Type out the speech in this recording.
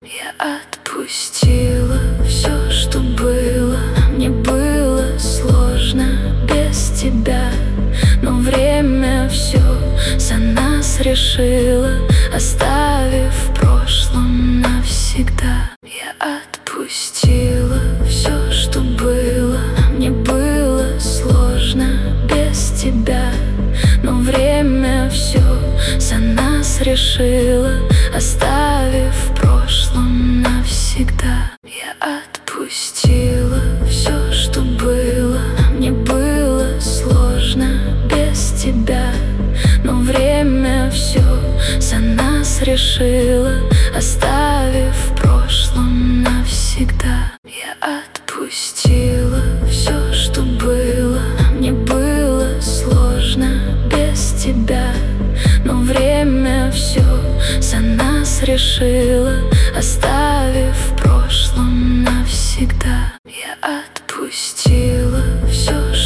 Я отпустила все, что было. Мне было сложно без тебя, но время все за нас решило, оставив в прошлом навсегда. Я отпустила все, что было. Мне было сложно без тебя, но время все за нас решило, оставив в прошлом навсегда. Я отпустила все, что было. Мне было сложно без тебя, но время все за нас решило, оставив в прошлом навсегда. Я отпустила все, что было. Мне было сложно без тебя, но время все за нас решило, оставив в прошлом навсегда. Я отпустила все,